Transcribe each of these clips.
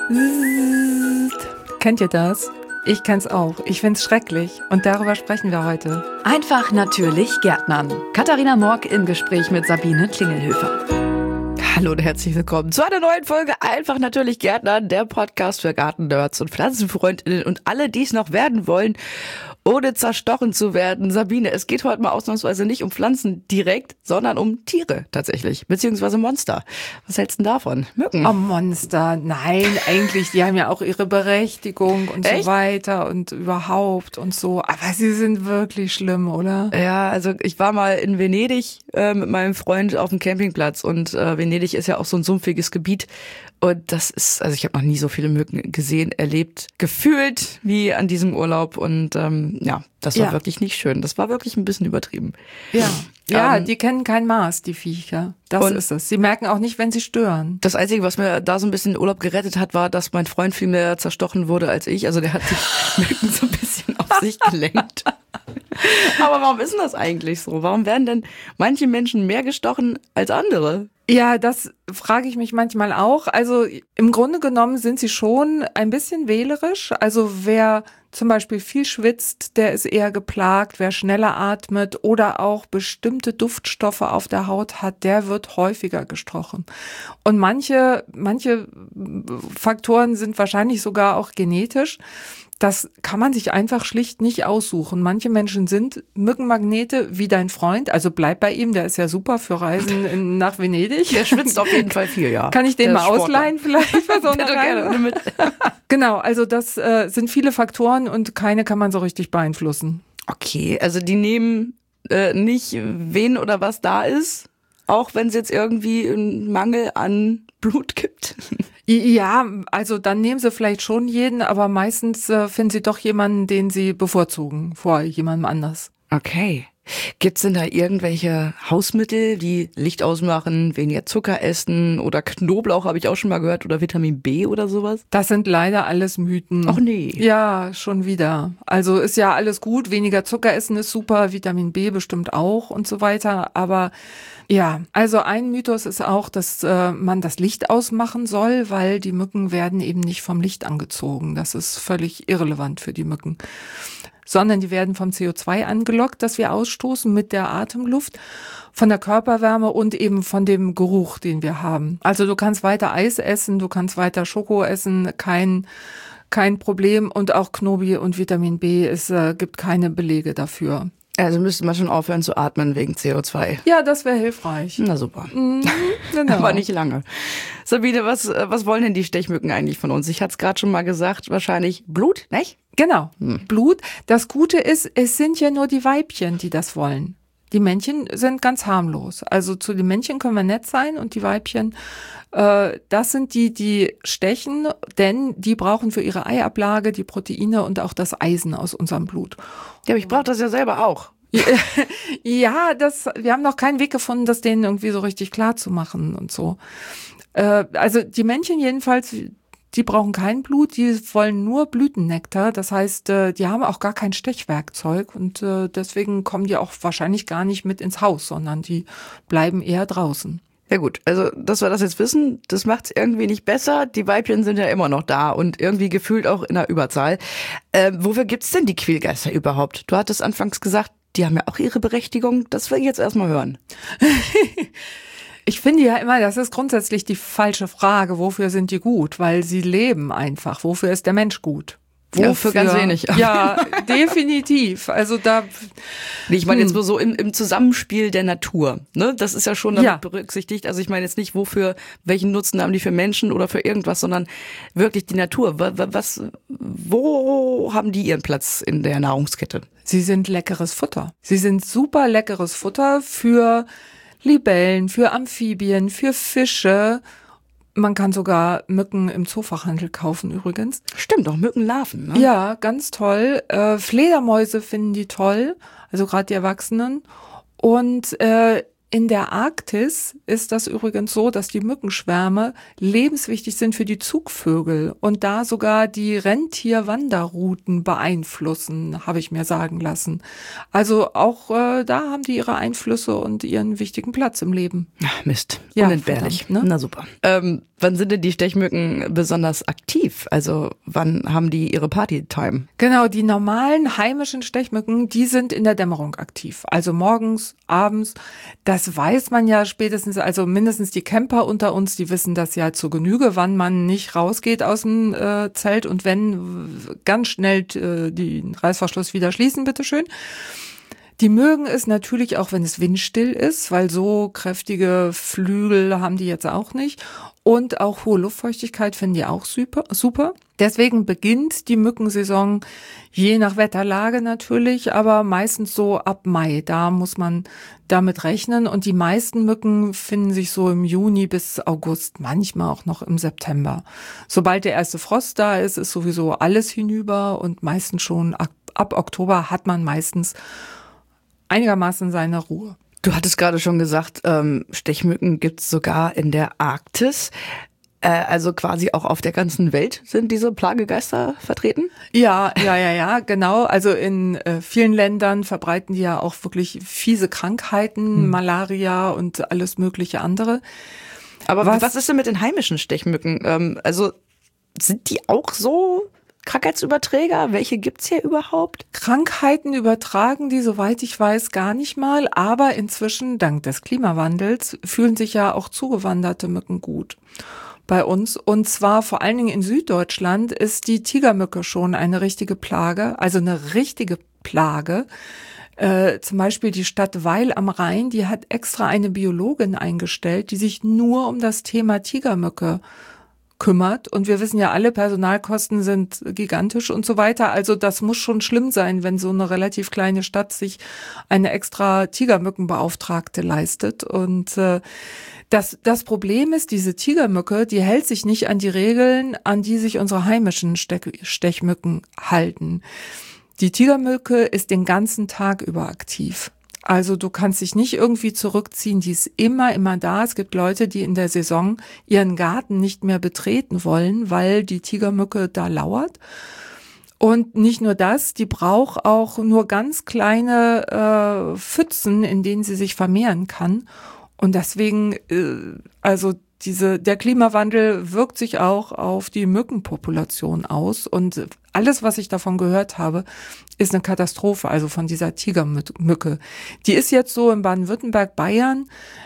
Kennt ihr das? Ich kenn's auch. Ich find's schrecklich. Und darüber sprechen wir heute. Einfach natürlich Gärtnern. Katharina Morck im Gespräch mit Sabine Klingelhöfer. Hallo und herzlich willkommen zu einer neuen Folge Einfach natürlich Gärtnern, der Podcast für Gartennerds und Pflanzenfreundinnen und alle, die es noch werden wollen, ohne zerstochen zu werden. Sabine, es geht heute mal ausnahmsweise nicht um Pflanzen direkt, sondern um Tiere tatsächlich, beziehungsweise Monster. Was hältst du denn davon? Mücken? Oh, Monster. Nein, eigentlich, die haben ja auch ihre Berechtigung und Echt? so weiter und überhaupt und so. Aber sie sind wirklich schlimm, oder? Ja, also ich war mal in Venedig mit meinem Freund auf dem Campingplatz und Venedig ist ja auch so ein sumpfiges Gebiet. Und das ist, also ich habe noch nie so viele Mücken gesehen, erlebt, gefühlt wie an diesem Urlaub. Und ja, das war wirklich nicht schön. Das war wirklich ein bisschen übertrieben. Ja, die kennen kein Maß, die Viecher. Das ist es. Sie merken auch nicht, wenn sie stören. Das Einzige, was mir da so ein bisschen den Urlaub gerettet hat, war, dass mein Freund viel mehr zerstochen wurde als ich. Also der hat die Mücken so ein bisschen auf sich gelenkt. Aber warum ist denn das eigentlich so? Warum werden denn manche Menschen mehr gestochen als andere? Ja, das frage ich mich manchmal auch. Also im Grunde genommen sind sie schon ein bisschen wählerisch. Also wer zum Beispiel viel schwitzt, der ist eher geplagt. Wer schneller atmet oder auch bestimmte Duftstoffe auf der Haut hat, der wird häufiger gestochen. Und manche Faktoren sind wahrscheinlich sogar auch genetisch. Das kann man sich einfach schlicht nicht aussuchen. Manche Menschen sind Mückenmagnete, wie dein Freund. Also bleib bei ihm, der ist ja super für Reisen nach Venedig. Der schwitzt auf jeden Fall viel, ja. Kann ich den Der mal ist Sportler. ausleihen vielleicht für so eine Bitte Reise? gerne mit. Genau, also das sind viele Faktoren und keine kann man so richtig beeinflussen. Okay, also die nehmen nicht, wen oder was da ist, auch wenn es jetzt irgendwie einen Mangel an Blut gibt. Ja, also dann nehmen sie vielleicht schon jeden, aber meistens finden sie doch jemanden, den sie bevorzugen vor jemandem anders. Okay. Gibt's denn da irgendwelche Hausmittel, die Licht ausmachen, weniger Zucker essen oder Knoblauch habe ich auch schon mal gehört oder Vitamin B oder sowas? Das sind leider alles Mythen. Ach nee. Ja, schon wieder. Also ist ja alles gut, weniger Zucker essen ist super, Vitamin B bestimmt auch und so weiter, aber ja, also ein Mythos ist auch, dass man das Licht ausmachen soll, weil die Mücken werden eben nicht vom Licht angezogen. Das ist völlig irrelevant für die Mücken. Sondern die werden vom CO2 angelockt, das wir ausstoßen mit der Atemluft, von der Körperwärme und eben von dem Geruch, den wir haben. Also du kannst weiter Eis essen, du kannst weiter Schoko essen, kein Problem. Und auch Knobi und Vitamin B, es gibt keine Belege dafür. Also müsste man schon aufhören zu atmen wegen CO2. Ja, das wäre hilfreich. Na super. Genau. Aber nicht lange. Sabine, was wollen denn die Stechmücken eigentlich von uns? Ich hatte es gerade schon mal gesagt, wahrscheinlich Blut, nicht? Genau, Blut. Das Gute ist, es sind ja nur die Weibchen, die das wollen. Die Männchen sind ganz harmlos. Also zu den Männchen können wir nett sein und die Weibchen, das sind die stechen, denn die brauchen für ihre Eiablage die Proteine und auch das Eisen aus unserem Blut. Ja, aber ich brauche das ja selber auch. Ja, wir haben noch keinen Weg gefunden, das denen irgendwie so richtig klar zu machen und so. Also die Männchen jedenfalls, die brauchen kein Blut, die wollen nur Blütennektar. Das heißt, die haben auch gar kein Stechwerkzeug und deswegen kommen die auch wahrscheinlich gar nicht mit ins Haus, sondern die bleiben eher draußen. Ja gut, also dass wir das jetzt wissen, das macht's irgendwie nicht besser. Die Weibchen sind ja immer noch da und irgendwie gefühlt auch in der Überzahl. Wofür gibt's denn die Quälgeister überhaupt? Du hattest anfangs gesagt, die haben ja auch ihre Berechtigung. Das will ich jetzt erstmal hören. Ich finde ja immer, das ist grundsätzlich die falsche Frage, wofür sind die gut? Weil sie leben einfach. Wofür ist der Mensch gut? Ja, für ganz wenig. Ja, definitiv. Also da. Nee, ich meine jetzt nur so im Zusammenspiel der Natur. Ne? Das ist ja schon damit berücksichtigt. Also ich meine jetzt nicht, welchen Nutzen haben die für Menschen oder für irgendwas, sondern wirklich die Natur. Wo haben die ihren Platz in der Nahrungskette? Sie sind leckeres Futter. Sie sind super leckeres Futter für Libellen, für Amphibien, für Fische. Man kann sogar Mücken im Zoofachhandel kaufen übrigens. Stimmt, auch Mückenlarven. Ne? Ja, ganz toll. Fledermäuse finden die toll, also gerade die Erwachsenen. Und In der Arktis ist das übrigens so, dass die Mückenschwärme lebenswichtig sind für die Zugvögel und da sogar die Rentierwanderrouten beeinflussen, habe ich mir sagen lassen. Also auch da haben die ihre Einflüsse und ihren wichtigen Platz im Leben. Ach, Mist, Ja, unentbehrlich. verdammt, ne? Na super. Wann sind denn die Stechmücken besonders aktiv? Also wann haben die ihre Partytime? Genau, die normalen heimischen Stechmücken, die sind in der Dämmerung aktiv. Also morgens, abends. Das weiß man ja spätestens, also mindestens die Camper unter uns, die wissen das ja zur Genüge, wann man nicht rausgeht aus dem Zelt und wenn, ganz schnell den Reißverschluss wieder schließen, bitteschön. Die mögen es natürlich auch, wenn es windstill ist, weil so kräftige Flügel haben die jetzt auch nicht. Und auch hohe Luftfeuchtigkeit finden die auch super. Deswegen beginnt die Mückensaison je nach Wetterlage natürlich, aber meistens so ab Mai. Da muss man damit rechnen. Und die meisten Mücken finden sich so im Juni bis August, manchmal auch noch im September. Sobald der erste Frost da ist, ist sowieso alles hinüber und meistens schon ab Oktober hat man meistens einigermaßen seine Ruhe. Du hattest gerade schon gesagt, Stechmücken gibt's sogar in der Arktis. Also quasi auch auf der ganzen Welt sind diese Plagegeister vertreten? Ja, genau. Also in vielen Ländern verbreiten die ja auch wirklich fiese Krankheiten, Malaria und alles mögliche andere. Aber was ist denn mit den heimischen Stechmücken? Also sind die auch so Krankheitsüberträger? Welche gibt's hier überhaupt? Krankheiten übertragen die, soweit ich weiß, gar nicht mal. Aber inzwischen, dank des Klimawandels, fühlen sich ja auch zugewanderte Mücken gut bei uns. Und zwar vor allen Dingen in Süddeutschland ist die Tigermücke schon eine richtige Plage, also eine richtige Plage. Zum Beispiel die Stadt Weil am Rhein, die hat extra eine Biologin eingestellt, die sich nur um das Thema Tigermücke kümmert. Und wir wissen ja alle, Personalkosten sind gigantisch und so weiter. Also das muss schon schlimm sein, wenn so eine relativ kleine Stadt sich eine extra Tigermückenbeauftragte leistet. Und das Problem ist, diese Tigermücke, die hält sich nicht an die Regeln, an die sich unsere heimischen Stechmücken halten. Die Tigermücke ist den ganzen Tag über aktiv. Also du kannst dich nicht irgendwie zurückziehen, die ist immer da. Es gibt Leute, die in der Saison ihren Garten nicht mehr betreten wollen, weil die Tigermücke da lauert. Und nicht nur das, die braucht auch nur ganz kleine Pfützen, in denen sie sich vermehren kann. Und deswegen, der Klimawandel wirkt sich auch auf die Mückenpopulation aus. Und alles, was ich davon gehört habe, ist eine Katastrophe, also von dieser Tigermücke. Die ist jetzt so in Baden-Württemberg, Bayern,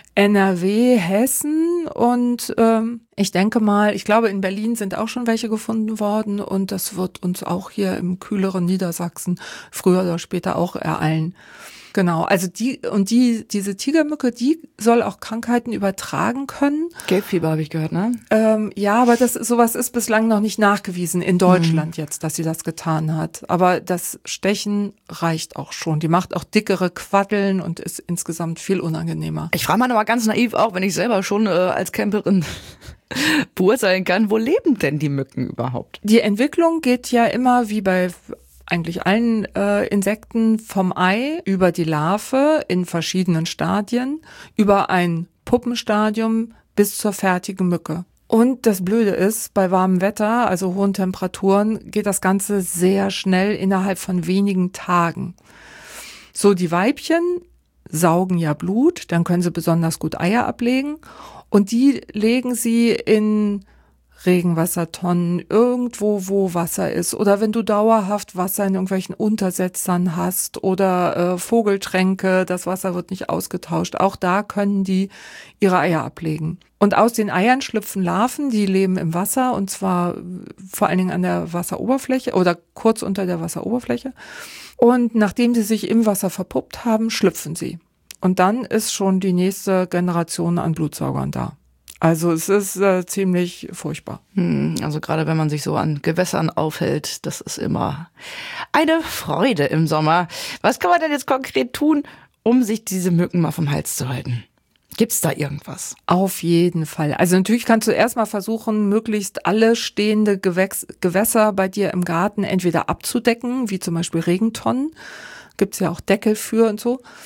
NRW, Hessen und ich glaube in Berlin sind auch schon welche gefunden worden und das wird uns auch hier im kühleren Niedersachsen früher oder später auch ereilen. Genau, also diese Tigermücke, die soll auch Krankheiten übertragen können. Gelbfieber habe ich gehört, ne? Ja, aber sowas ist bislang noch nicht nachgewiesen in Deutschland jetzt, dass sie das getan hat. Aber das Stechen reicht auch schon. Die macht auch dickere Quaddeln und ist insgesamt viel unangenehmer. Ich frage mal ganz naiv auch, wenn ich selber schon als Camperin beurteilen kann, wo leben denn die Mücken überhaupt? Die Entwicklung geht ja immer wie bei eigentlich allen Insekten vom Ei über die Larve in verschiedenen Stadien, über ein Puppenstadium bis zur fertigen Mücke. Und das Blöde ist, bei warmem Wetter, also hohen Temperaturen, geht das Ganze sehr schnell innerhalb von wenigen Tagen. So, die Weibchen saugen ja Blut, dann können sie besonders gut Eier ablegen und die legen sie in Regenwassertonnen, irgendwo, wo Wasser ist. Oder wenn du dauerhaft Wasser in irgendwelchen Untersetzern hast oder Vogeltränke, das Wasser wird nicht ausgetauscht. Auch da können die ihre Eier ablegen. Und aus den Eiern schlüpfen Larven, die leben im Wasser und zwar vor allen Dingen an der Wasseroberfläche oder kurz unter der Wasseroberfläche. Und nachdem sie sich im Wasser verpuppt haben, schlüpfen sie. Und dann ist schon die nächste Generation an Blutsaugern da. Also es ist ziemlich furchtbar. Also gerade wenn man sich so an Gewässern aufhält, das ist immer eine Freude im Sommer. Was kann man denn jetzt konkret tun, um sich diese Mücken mal vom Hals zu halten? Gibt's da irgendwas? Auf jeden Fall. Also natürlich kannst du erstmal versuchen, möglichst alle stehende Gewässer bei dir im Garten entweder abzudecken, wie zum Beispiel Regentonnen. Gibt's ja auch Deckel für und so.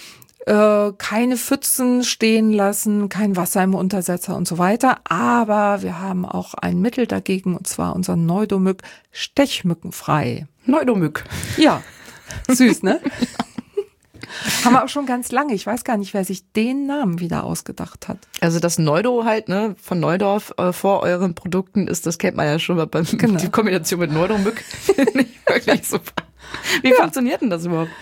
keine Pfützen stehen lassen, kein Wasser im Untersetzer und so weiter. Aber wir haben auch ein Mittel dagegen, und zwar unser Neudomyk stechmückenfrei. Neudomyk. Ja, süß, ne? Haben wir auch schon ganz lange. Ich weiß gar nicht, wer sich den Namen wieder ausgedacht hat. Also das Neudo halt, ne, von Neudorf vor euren Produkten ist, das kennt man ja schon mal beim die Kombination mit Neudomyk. Nicht wirklich super. Wie funktioniert denn das überhaupt?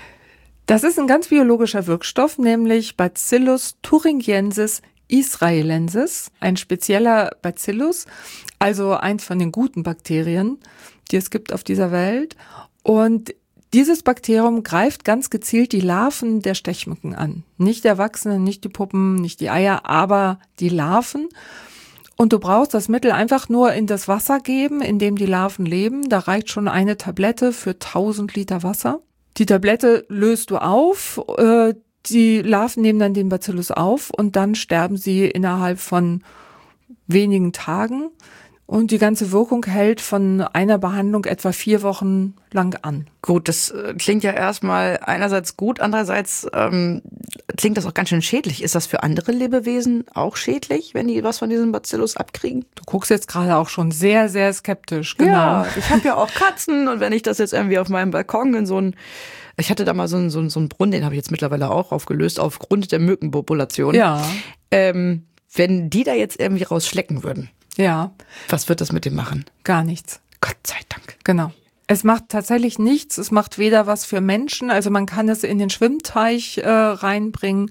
Das ist ein ganz biologischer Wirkstoff, nämlich Bacillus thuringiensis israelensis, ein spezieller Bacillus, also eins von den guten Bakterien, die es gibt auf dieser Welt. Und dieses Bakterium greift ganz gezielt die Larven der Stechmücken an. Nicht die Erwachsenen, nicht die Puppen, nicht die Eier, aber die Larven. Und du brauchst das Mittel einfach nur in das Wasser geben, in dem die Larven leben. Da reicht schon eine Tablette für 1000 Liter Wasser. Die Tablette löst du auf, die Larven nehmen dann den Bacillus auf und dann sterben sie innerhalb von wenigen Tagen. Und die ganze Wirkung hält von einer Behandlung etwa 4 Wochen lang an. Gut, das klingt ja erstmal einerseits gut, andererseits klingt das auch ganz schön schädlich. Ist das für andere Lebewesen auch schädlich, wenn die was von diesem Bacillus abkriegen? Du guckst jetzt gerade auch schon sehr, sehr skeptisch. Genau. Ja, ich habe ja auch Katzen und wenn ich das jetzt irgendwie auf meinem Balkon in ich hatte da mal so einen Brunnen, den habe ich jetzt mittlerweile auch aufgelöst, aufgrund der Mückenpopulation. Ja. Wenn die da jetzt irgendwie rausschlecken würden. Ja. Was wird das mit dem machen? Gar nichts. Gott sei Dank. Genau. Es macht tatsächlich nichts. Es macht weder was für Menschen, also man kann es in den Schwimmteich reinbringen,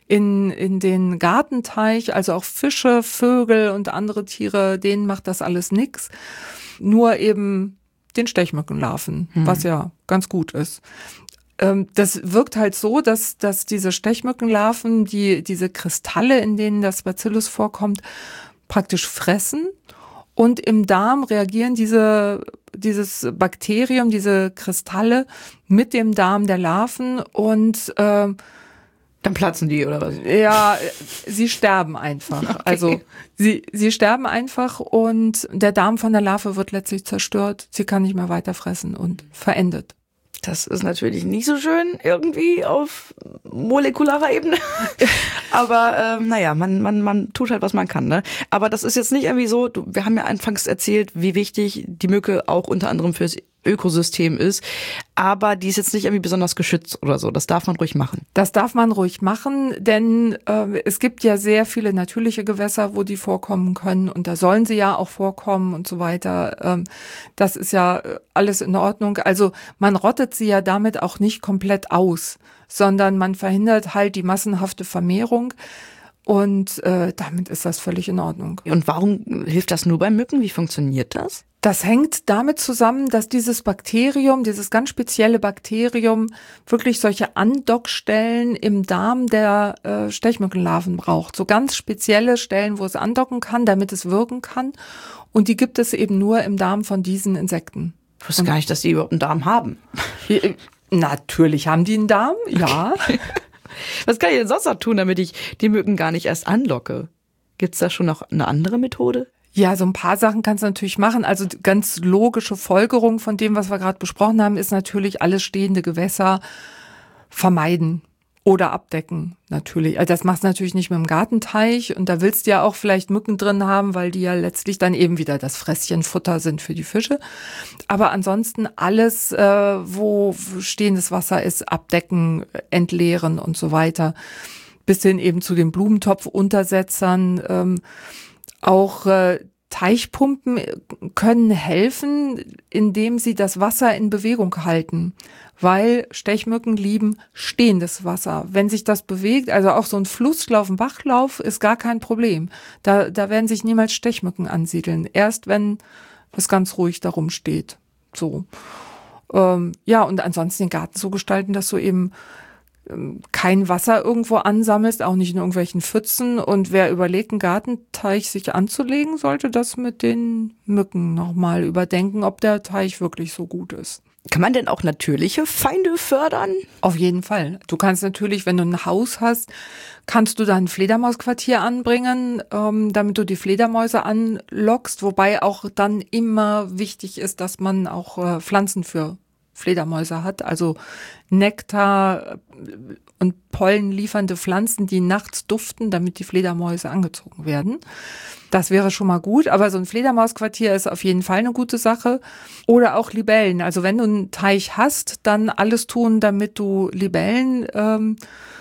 in den Gartenteich, also auch Fische, Vögel und andere Tiere, denen macht das alles nichts. Nur eben den Stechmückenlarven, was ja ganz gut ist. Das wirkt halt so, dass diese Stechmückenlarven, diese Kristalle, in denen das Bacillus vorkommt, praktisch fressen und im Darm reagieren dieses Bakterium, diese Kristalle mit dem Darm der Larven und dann platzen die oder was? Ja, sie sterben einfach. Okay. Also sie sterben einfach und der Darm von der Larve wird letztlich zerstört. Sie kann nicht mehr weiter fressen und verendet. Das ist natürlich nicht so schön irgendwie auf molekularer Ebene. Aber naja, man tut halt, was man kann. Ne? Aber das ist jetzt nicht irgendwie so, wir haben ja anfangs erzählt, wie wichtig die Mücke auch unter anderem fürs Ökosystem ist. Aber die ist jetzt nicht irgendwie besonders geschützt oder so. Das darf man ruhig machen. Das darf man ruhig machen, denn es gibt ja sehr viele natürliche Gewässer, wo die vorkommen können. Und da sollen sie ja auch vorkommen und so weiter. Das ist ja alles in Ordnung. Also man rottet sie ja damit auch nicht komplett aus, sondern man verhindert halt die massenhafte Vermehrung. Und damit ist das völlig in Ordnung. Und warum hilft das nur bei Mücken? Wie funktioniert das? Das hängt damit zusammen, dass dieses Bakterium, dieses ganz spezielle Bakterium, wirklich solche Andockstellen im Darm der Stechmückenlarven braucht. So ganz spezielle Stellen, wo es andocken kann, damit es wirken kann. Und die gibt es eben nur im Darm von diesen Insekten. Ich wusste gar nicht, dass die überhaupt einen Darm haben. Natürlich haben die einen Darm, ja. Was kann ich denn sonst noch tun, damit ich die Mücken gar nicht erst anlocke? Gibt's da schon noch eine andere Methode? Ja, so ein paar Sachen kannst du natürlich machen. Also ganz logische Folgerung von dem, was wir gerade besprochen haben, ist natürlich alles stehende Gewässer vermeiden oder abdecken natürlich. Also das machst du natürlich nicht mit dem Gartenteich und da willst du ja auch vielleicht Mücken drin haben, weil die ja letztlich dann eben wieder das Fresschenfutter sind für die Fische. Aber ansonsten alles, wo stehendes Wasser ist, abdecken, entleeren und so weiter. Bis hin eben zu den Blumentopfuntersetzern. Auch Teichpumpen können helfen, indem sie das Wasser in Bewegung halten, weil Stechmücken lieben stehendes Wasser. Wenn sich das bewegt, also auch so ein Flusslauf, ein Bachlauf, ist gar kein Problem. Da werden sich niemals Stechmücken ansiedeln, erst wenn es ganz ruhig darum steht. So. Ja, und ansonsten den Garten so gestalten, dass du eben kein Wasser irgendwo ansammelst, auch nicht in irgendwelchen Pfützen. Und wer überlegt, einen Gartenteich sich anzulegen, sollte das mit den Mücken nochmal überdenken, ob der Teich wirklich so gut ist. Kann man denn auch natürliche Feinde fördern? Auf jeden Fall. Du kannst natürlich, wenn du ein Haus hast, kannst du da ein Fledermausquartier anbringen, damit du die Fledermäuse anlockst. Wobei auch dann immer wichtig ist, dass man auch Pflanzen für Fledermäuse hat, also Nektar und Pollen liefernde Pflanzen, die nachts duften, damit die Fledermäuse angezogen werden. Das wäre schon mal gut, aber so ein Fledermausquartier ist auf jeden Fall eine gute Sache. Oder auch Libellen. Also wenn du einen Teich hast, dann alles tun, damit du Libellen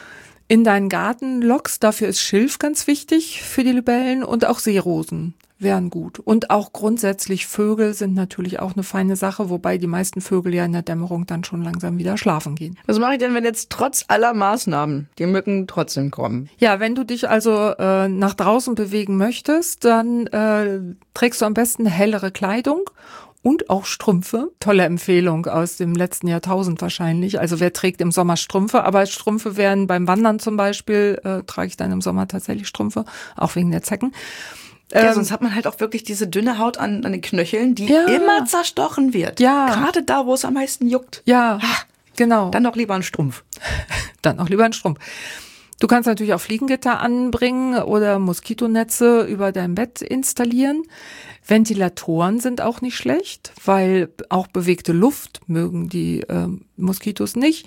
in deinen Garten lockst. Dafür ist Schilf ganz wichtig für die Libellen und auch Seerosen wären gut. Und auch grundsätzlich Vögel sind natürlich auch eine feine Sache, wobei die meisten Vögel ja in der Dämmerung dann schon langsam wieder schlafen gehen. Was mache ich denn, wenn jetzt trotz aller Maßnahmen die Mücken trotzdem kommen? Ja, wenn du dich also nach draußen bewegen möchtest, dann trägst du am besten hellere Kleidung und auch Strümpfe. Tolle Empfehlung aus dem letzten Jahrtausend wahrscheinlich. Also wer trägt im Sommer Strümpfe? Aber Strümpfe wären beim Wandern zum Beispiel, trage ich dann im Sommer tatsächlich Strümpfe, auch wegen der Zecken. Ja, sonst hat man halt auch wirklich diese dünne Haut an den Knöcheln, die immer zerstochen wird. Ja. Gerade da, wo es am meisten juckt. Ja, genau. Dann doch lieber ein Strumpf. Dann auch lieber ein Strumpf. Du kannst natürlich auch Fliegengitter anbringen oder Moskitonetze über dein Bett installieren. Ventilatoren sind auch nicht schlecht, weil auch bewegte Luft mögen die Moskitos nicht.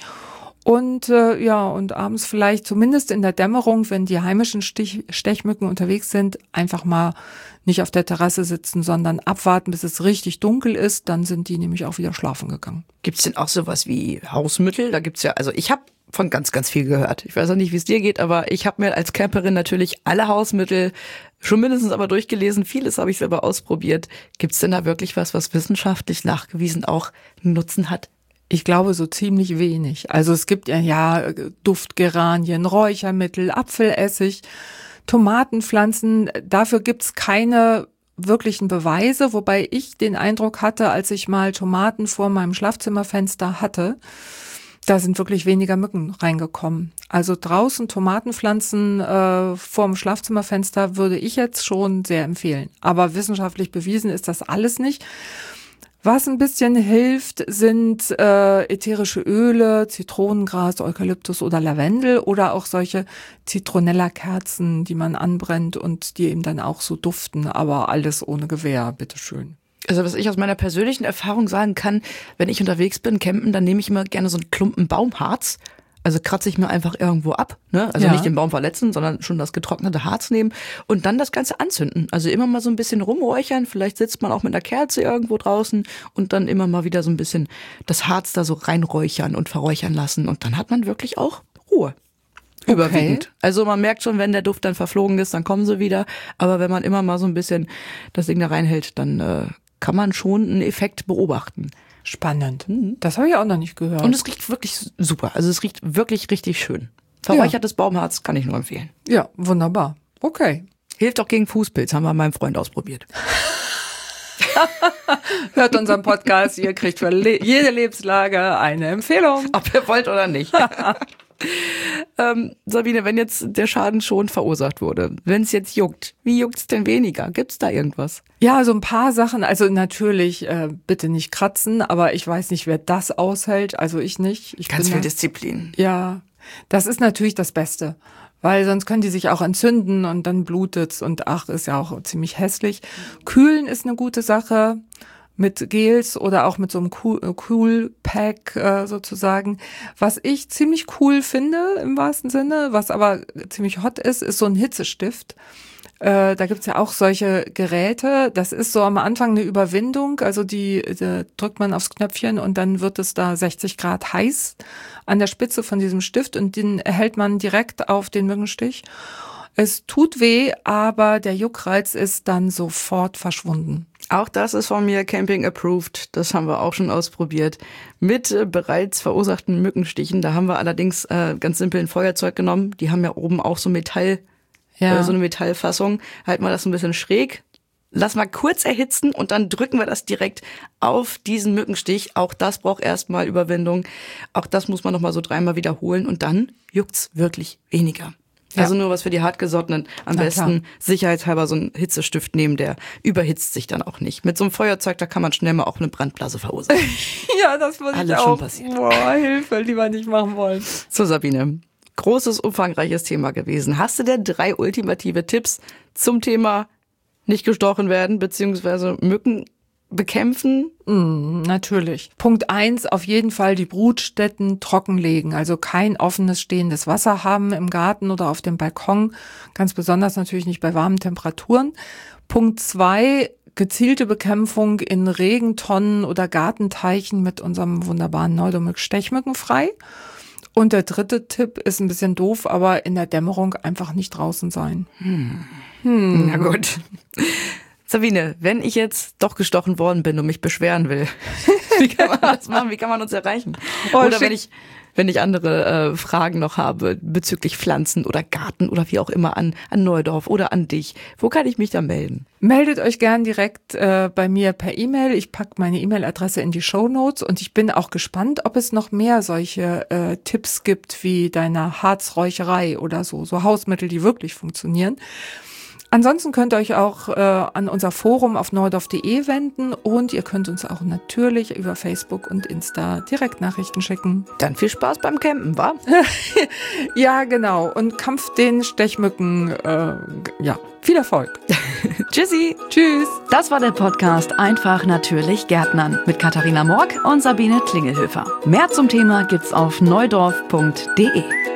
Und und abends vielleicht zumindest in der Dämmerung, wenn die heimischen Stechmücken unterwegs sind, einfach mal nicht auf der Terrasse sitzen, sondern abwarten, bis es richtig dunkel ist. Dann sind die nämlich auch wieder schlafen gegangen. Gibt's denn auch sowas wie Hausmittel? Da gibt's ja, also ich habe von ganz, ganz viel gehört. Ich weiß auch nicht, wie es dir geht, aber ich habe mir als Camperin natürlich alle Hausmittel schon mindestens aber durchgelesen. Vieles habe ich selber ausprobiert. Gibt's denn da wirklich was wissenschaftlich nachgewiesen auch einen Nutzen hat? Ich glaube, so ziemlich wenig. Also es gibt ja Duftgeranien, Räuchermittel, Apfelessig, Tomatenpflanzen. Dafür gibt's keine wirklichen Beweise, wobei ich den Eindruck hatte, als ich mal Tomaten vor meinem Schlafzimmerfenster hatte, da sind wirklich weniger Mücken reingekommen. Also draußen Tomatenpflanzen vorm Schlafzimmerfenster würde ich jetzt schon sehr empfehlen. Aber wissenschaftlich bewiesen ist das alles nicht. Was ein bisschen hilft, sind ätherische Öle, Zitronengras, Eukalyptus oder Lavendel oder auch solche Zitronella-Kerzen, die man anbrennt und die eben dann auch so duften, aber alles ohne Gewähr, bitteschön. Also was ich aus meiner persönlichen Erfahrung sagen kann, wenn ich unterwegs bin, campen, dann nehme ich immer gerne so einen Klumpen Baumharz. Also kratze ich mir einfach irgendwo ab, ne? Also nicht den Baum verletzen, sondern schon das getrocknete Harz nehmen und dann das Ganze anzünden. Also immer mal so ein bisschen rumräuchern, vielleicht sitzt man auch mit einer Kerze irgendwo draußen und dann immer mal wieder so ein bisschen das Harz da so reinräuchern und verräuchern lassen und dann hat man wirklich auch Ruhe. Überwiegend. Okay. Also man merkt schon, wenn der Duft dann verflogen ist, dann kommen sie wieder. Aber wenn man immer mal so ein bisschen das Ding da reinhält, dann kann man schon einen Effekt beobachten. Spannend. Das habe ich auch noch nicht gehört. Und es riecht wirklich super. Also es riecht wirklich richtig schön. Verräuchertes Baumharz kann ich nur empfehlen. Ja, wunderbar. Okay. Hilft auch gegen Fußpilz, haben wir mit meinem Freund ausprobiert. Hört unseren Podcast, ihr kriegt für jede Lebenslage eine Empfehlung. Ob ihr wollt oder nicht. Sabine, wenn jetzt der Schaden schon verursacht wurde, wenn es jetzt juckt, wie juckt's denn weniger? Gibt's da irgendwas? Ja, so ein paar Sachen. Also natürlich bitte nicht kratzen, aber ich weiß nicht, wer das aushält. Also ich nicht. Ganz viel Disziplin. Ja, das ist natürlich das Beste. Weil sonst können die sich auch entzünden und dann blutet's und ist ja auch ziemlich hässlich. Kühlen ist eine gute Sache. Mit Gels oder auch mit so einem Cool-Pack sozusagen. Was ich ziemlich cool finde im wahrsten Sinne, was aber ziemlich hot ist so ein Hitzestift. Da gibt's ja auch solche Geräte. Das ist so am Anfang eine Überwindung. Also die drückt man aufs Knöpfchen und dann wird es da 60 Grad heiß an der Spitze von diesem Stift und den erhält man direkt auf den Mückenstich. Es tut weh, aber der Juckreiz ist dann sofort verschwunden. Auch das ist von mir Camping approved. Das haben wir auch schon ausprobiert. Mit bereits verursachten Mückenstichen. Da haben wir allerdings ganz simpel ein Feuerzeug genommen. Die haben ja oben auch so Metall, so eine Metallfassung. Halten wir das ein bisschen schräg. Lass mal kurz erhitzen und dann drücken wir das direkt auf diesen Mückenstich. Auch das braucht erstmal Überwindung. Auch das muss man noch mal so 3-mal wiederholen und dann juckt's wirklich weniger. Also nur was für die Hartgesottenen. Am besten sicherheitshalber so einen Hitzestift nehmen, der überhitzt sich dann auch nicht. Mit so einem Feuerzeug, da kann man schnell mal auch eine Brandblase verursachen. Ja, das würde ich auch. Schon passiert. Boah, Hilfe, lieber nicht machen wollen. So, Sabine, großes, umfangreiches Thema gewesen. Hast du denn 3 ultimative Tipps zum Thema nicht gestochen werden, beziehungsweise Mücken bekämpfen? Natürlich. Punkt 1, auf jeden Fall die Brutstätten trockenlegen, also kein offenes stehendes Wasser haben im Garten oder auf dem Balkon, ganz besonders natürlich nicht bei warmen Temperaturen. Punkt 2, gezielte Bekämpfung in Regentonnen oder Gartenteichen mit unserem wunderbaren Neudomyx-Stechmückenfrei. Und der dritte Tipp ist ein bisschen doof, aber in der Dämmerung einfach nicht draußen sein. Na gut. Sabine, wenn ich jetzt doch gestochen worden bin und mich beschweren will, wie kann man das machen? Wie kann man uns erreichen? Oder wenn ich andere Fragen noch habe bezüglich Pflanzen oder Garten oder wie auch immer an Neudorf oder an dich, wo kann ich mich da melden? Meldet euch gern direkt bei mir per E-Mail. Ich packe meine E-Mail-Adresse in die Shownotes und ich bin auch gespannt, ob es noch mehr solche Tipps gibt wie deine Harzräucherei oder so Hausmittel, die wirklich funktionieren. Ansonsten könnt ihr euch auch an unser Forum auf neudorf.de wenden und ihr könnt uns auch natürlich über Facebook und Insta Direktnachrichten schicken. Dann viel Spaß beim Campen, wa? Ja, genau. Und Kampf den Stechmücken, viel Erfolg. Tschüssi. Tschüss. Das war der Podcast Einfach natürlich Gärtnern mit Katharina Morck und Sabine Klingelhöfer. Mehr zum Thema gibt's auf neudorf.de.